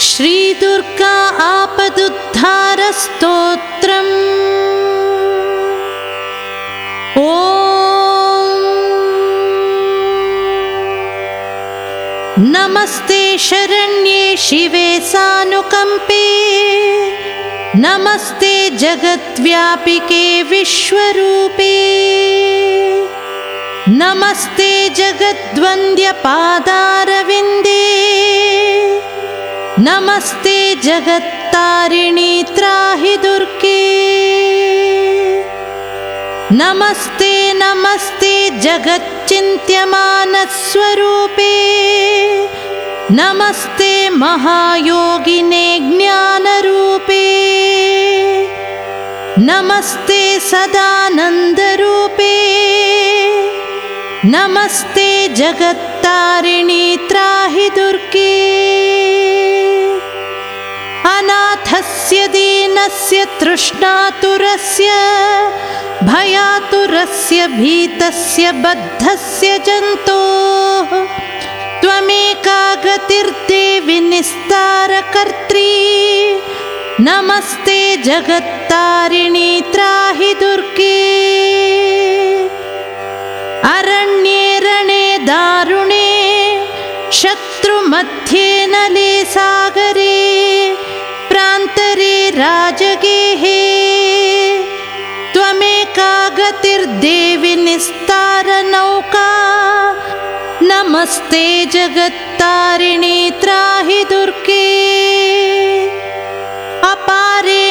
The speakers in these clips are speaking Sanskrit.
श्रीदुर्गा आपदुद्धारस्तोत्रम्। नमस्ते शरण्ये शिवे सानुकंपे, नमस्ते जगद्व्यापिके विश्वरूपे, नमस्ते जगद्वन्द्य पादारविन्दे, नमस्ते जगत्तारिणी त्राहि दुर्गे, नमस्ते नमस्ते जगच्चिन्त्यमानस्वरूपे, नमस्ते महायोगिने ज्ञानरूपे, नमस्ते सदानन्दरूपे, नमस्ते जगत्तारिणी त्राहि दुर्गे। अनाथस्य दीनस्य तृष्णातुरस्य भयातुरस्य भीतस्य बद्धस्य जन्तोः त्वमेका गतिर्देवि निस्तारकर्त्री, नमस्ते जगत्तारिणी त्राहि दुर्गे। अरण्ये रणे दारुणे शत्रुमध्ये नले सागरे प्रान्तरे राजगेहे त्वमेका गतिर्देवि निस्तारनौका, नमस्ते जगत्तारिणी त्राहि दुर्गे। अपारे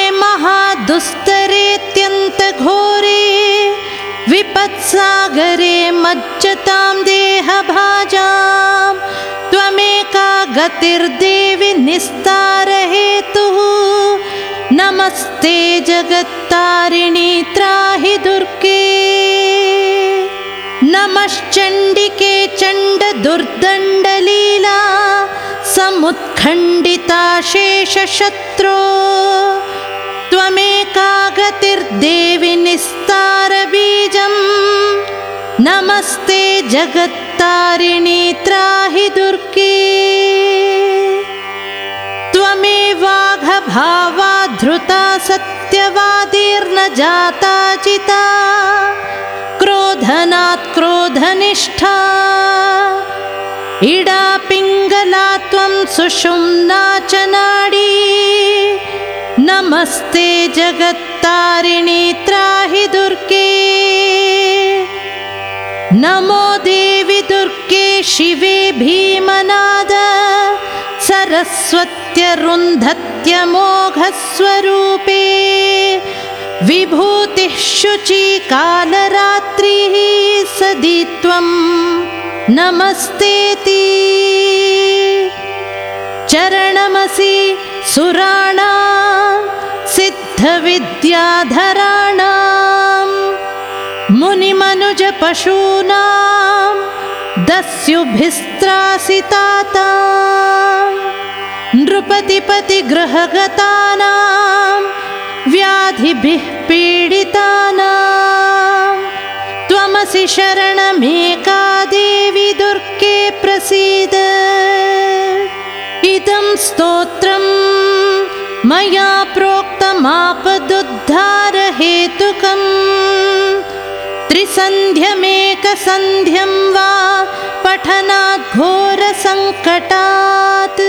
महादुस्तरेऽत्यन्तघोरे विपत्सागरे मज्जतां देहभाजां त्वमेका गतिर्देवि निस्तारहेतुः, नमस्ते जगत्तारिणी त्राहि दुर्गे। नमश्चण्डिके चण्डदुर्दण्डलीला समुत्खण्डिता शेषशत्रो त्वमेका गतिर्देवि निस्तारबीजं, नमस्ते जगत्तारिणी त्राहि दुर्गे। त्वमेवाघभावा धृता सत्यवादीर्न जाता जिता, क्रोधनात् क्रोधनिष्ठा इडा पिङ्गला त्वं सुषुम्ना च नाडी, नमस्ते जगत्तारिणी त्राहि दुर्गे। नमो देवि दुर्गे शिवे भीमनाद सरस्वत्यरुन्धत्यमोघस्वरूपे, विभूतिः शुचि कालरात्रिः सदित्वं नमस्तेति। चरणमसि सुराणां सिद्धविद्याधराणां मुनिमनुजपशूनां दस्युभिस्त्रासितातां नृपतिपतिगृहगतानां व्याधिभिः पीडितानां त्वमसि शरणमेका देवी दुर्गे प्रसीद। इदं स्तोत्रं मया प्रोक्तमापदुद्धारहेतुकं, त्रिसन्ध्यमेकसन्ध्यं वा पठनात् घोरसङ्कटात्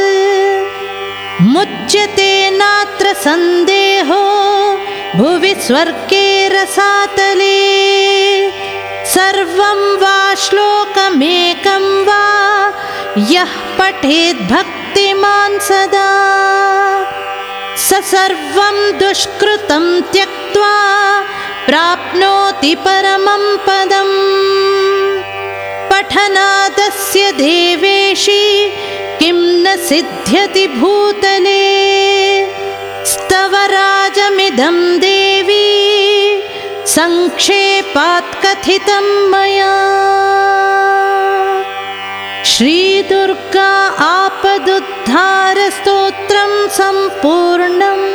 मुच्यते नात्र सन्देहो भुवि स्वर्गे रसातले। सर्वं वा श्लोकमेकं वा यः पठेत् भक्तिमान् सदा, स सर्वं दुष्कृतं त्यक्त्वा प्राप्नोति परमं पदम्। पठनादस्य देवेशि किं न सिद्ध्यति भूतले, स्तवराजमिदं देवी संक्षेपात् कथितं मया। श्रीदुर्गा आपदुद्धारस्तोत्रं सम्पूर्णम्।